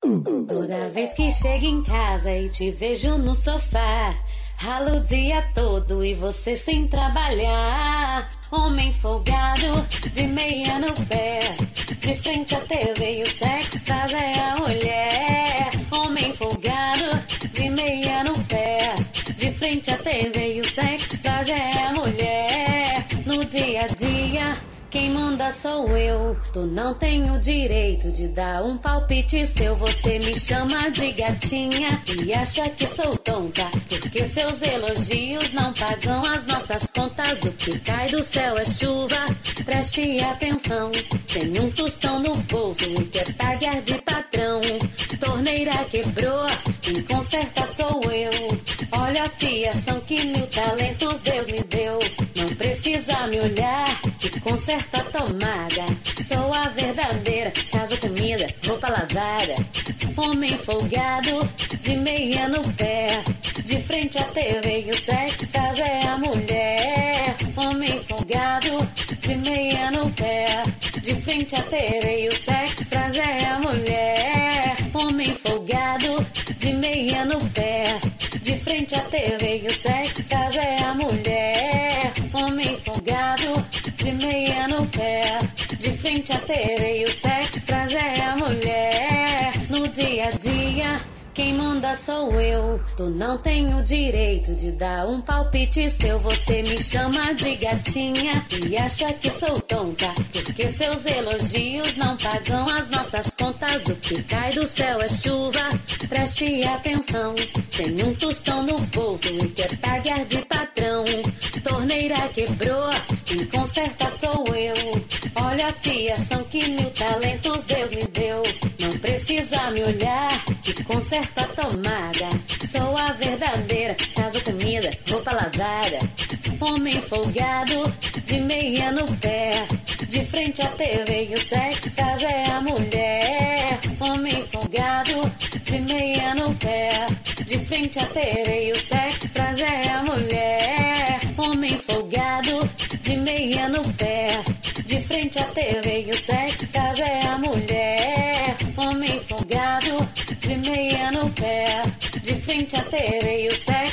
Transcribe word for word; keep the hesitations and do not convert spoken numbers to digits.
Toda vez que chego em casa e te vejo no sofá, ralo o dia todo e você sem trabalhar. Homem folgado, de meia no pé, de frente à T V e o sexo faz é a mulher. Homem folgado, de meia no pé, de frente à T V e o sexo faz é a mulher. No dia a dia quem manda sou eu. Tu não tem o direito de dar um palpite seu. Você me chama de gatinha e acha que sou tonta, porque seus elogios não pagam as nossas contas. O que cai do céu é chuva, preste atenção. Tem um tostão no bolso e quer pagar de patrão. Torneira quebrou, quem conserta sou eu. Olha a fiação que mil talentos Deus me deu. Não precisa me olhar, que conserta a tomada. Sou a verdadeira, casa, comida, roupa lavada. Homem folgado, de meia no pé, de frente à T V e o sexo faz é a mulher. Homem folgado, de meia no pé, de frente à T V e o sexo faz é a mulher. Homem folgado, de meia no pé, de frente à T V e o sexo faz é a mulher. Homem folgado, de meia no pé, de frente à T V e o sexo faz é a mulher. No dia a dia quem manda sou eu. Tu não tem o direito de dar um palpite seu. Você me chama de gatinha e acha que sou tonta, porque seus elogios não pagam as nossas contas. O que cai do céu é chuva, preste atenção. Tem um tostão no bolso e quer pagar de patrão. Torneira quebrou, quem conserta sou eu. Olha a fiação que mil talentos Deus me deu. Não precisa me olhar, que conserta a tomada. Sou a verdadeira, casa, comida, roupa lavada. Homem folgado, de meia no pé, de frente à T V e o sexo faz é a mulher. Homem folgado, de meia no pé, de frente à T V e o sexo faz é a mulher. Homem folgado, de meia no pé, de frente à T V e o sexo faz é a mulher. Homem folgado, de meia no pé, de frente à T V e o sexo